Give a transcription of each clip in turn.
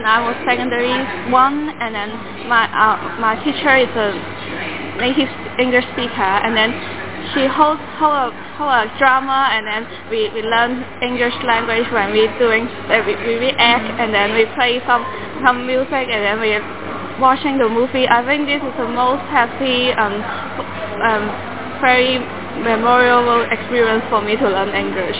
I was secondary one, and then my teacher is a native English speaker, and then she holds a drama, and then we learn English language when we act, and then we play some music, and then we watching the movie. I think this is the most happy very memorable experience for me to learn English.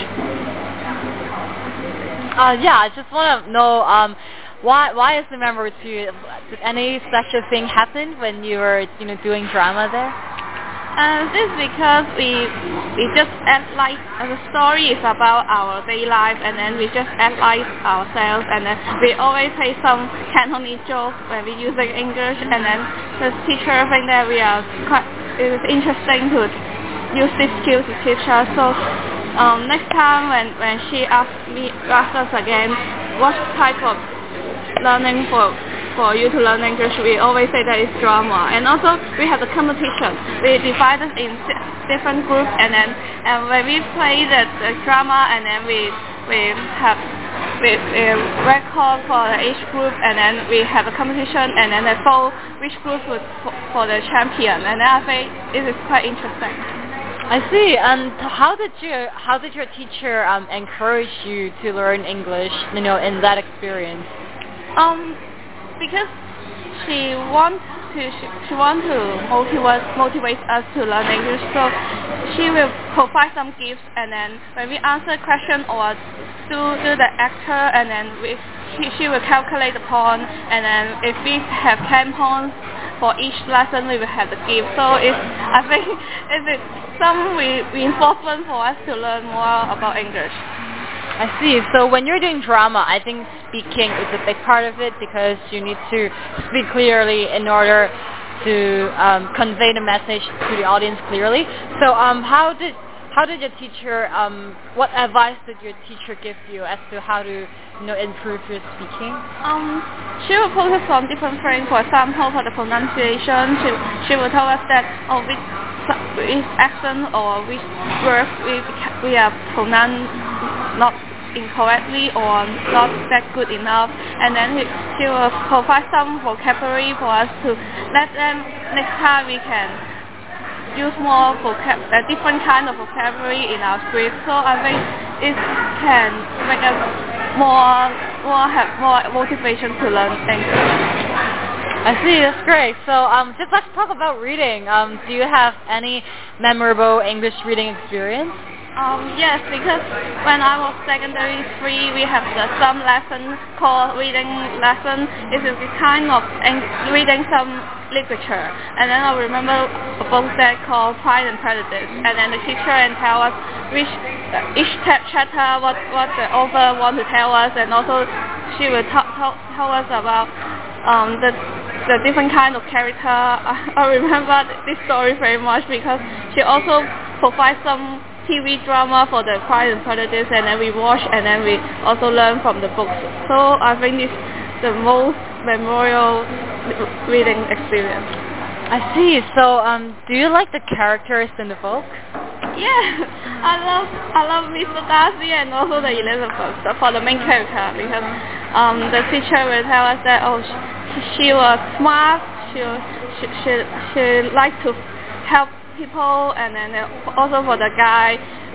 Yeah, I just want to know why is it memorable to you? Did any special thing happen when you were doing drama there? This is because we just act like the story is about our daily life, and then we just act like ourselves, and then we always say some Cantonese jokes when we use English, and then the teacher think that it is interesting to use this skill to teach us. So next time when she asks us again what type of learning for you to learn English, we always say that it's drama. And also we have the competition. We divide it in different groups, and when we play the drama, and then we record for each group, and then we have a competition, and then they vote which group for the champion. And I think it is quite interesting. I see. And how did your teacher encourage you to learn English? In that experience. Because she want to motivate us to learn English, so she will provide some gifts, and then when we answer question or do the actor, and then she will calculate the point, and then if we have 10 points for each lesson, we will have the gift. So I think it's some reinforcement for us to learn more about English. I see. So when you're doing drama, I think speaking is a big part of it, because you need to speak clearly in order to convey the message to the audience clearly. So how did your teacher, what advice did your teacher give you as to how to improve your speaking? She will focus on different things. For example, for the pronunciation, she will tell us that which accent or which word we are pronounced not incorrectly or not that good enough, and then she will provide some vocabulary for us to let them next time we can use more different kind of vocabulary in our script. So I think it can make us have more motivation to learn English. I see, that's great. So just let's talk about reading. Do you have any memorable English reading experience? Yes, because when I was secondary 3, we have some lesson called reading lesson. It is a kind of reading some literature. And then I remember a book that called Pride and Prejudice. And then the teacher tell us each chapter what the author want to tell us, and also she will tell us about the different kind of character. I remember this story very much because she also provides some TV drama for the Pride and Prejudice, and then we watch, and then we also learn from the books. So I think this is the most memorable reading experience. I see. So do you like the characters in the book? Yeah, I love Mr. Darcy and also the Elizabeth for the main character, because the teacher will tell us that she was smart, she liked to help people, and then also for the guy,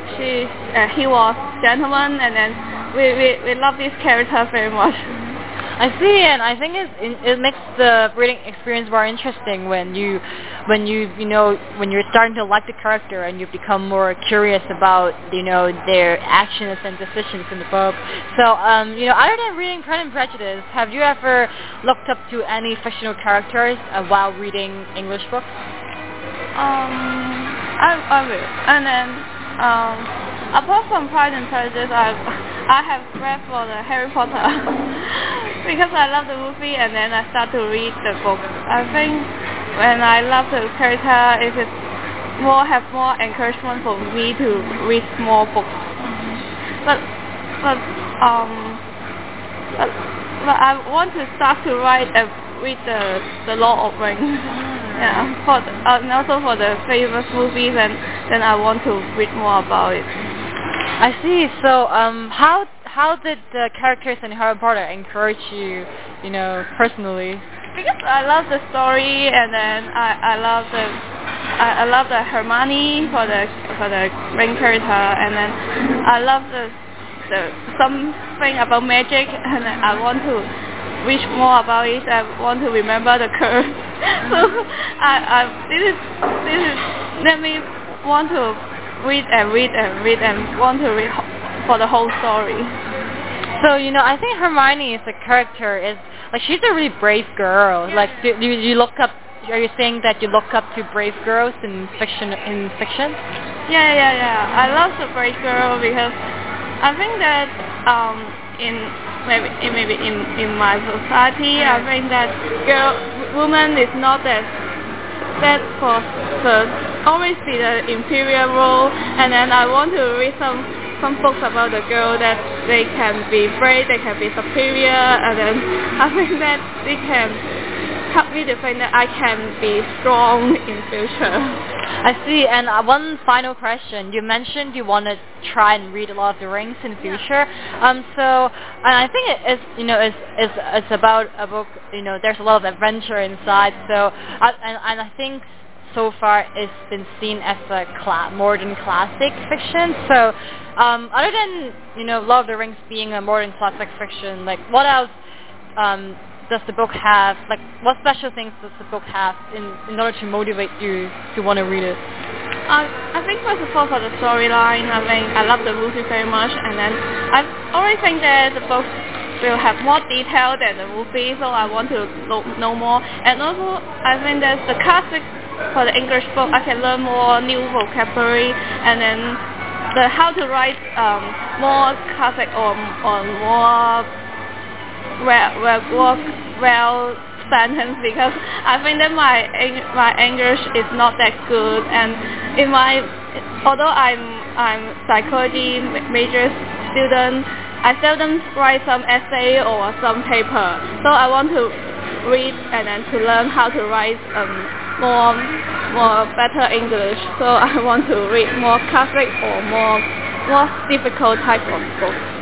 he was gentleman, and then we love this character very much. I see, and I think it makes the reading experience more interesting when you're starting to like the character and you become more curious about their actions and decisions in the book. So other than reading Pride and Prejudice, have you ever looked up to any fictional characters while reading English books? I will. And then apart from Pride and Prejudice, I have read for the Harry Potter because I love the movie, and then I start to read the book. I think when I love the character, it is have more encouragement for me to read more books. But I want to start to read the Lord of Rings. Yeah, and also for the famous movies, and then I want to read more about it. I see. So how how did the characters in Harry Potter encourage you, personally? Because I love the story, and then I love the Hermione for the main character, and then I love the something about magic, and then I want to read more about it. I want to remember the curse. So this is let me want to read and want to read for the whole story. So I think Hermione is a character she's a really brave girl. Yeah. Like do you look up? Are you saying that you look up to brave girls in fiction? Yeah. I love the brave girl because I think that in my society, I think that woman is not that for always be the inferior role, and then I want to read some books about the girl that they can be brave, they can be superior, and then I think that they can help me to think that I can be strong in future. I see. And one final question: you mentioned you want to try and read Lord of the Rings in future. So I think it's about a book. There's a lot of adventure inside. So and I think so far it's been seen as a modern classic fiction. So other than Lord of the Rings being a modern classic fiction, like what else does the book have? Like what special things does the book have in order to motivate you to want to read it? I think first of all for the storyline, I love the movie very much, and then I always think that the book will have more detail than the movie, so I want to know more. And also I think that the classic for the English book, I can learn more new vocabulary, and then how to write more classic or more well sentence, because I think that my English is not that good, and although I'm psychology major student, I seldom write some essay or some paper, so I want to read and then to learn how to write more better English. So I want to read more classic or more difficult type of books.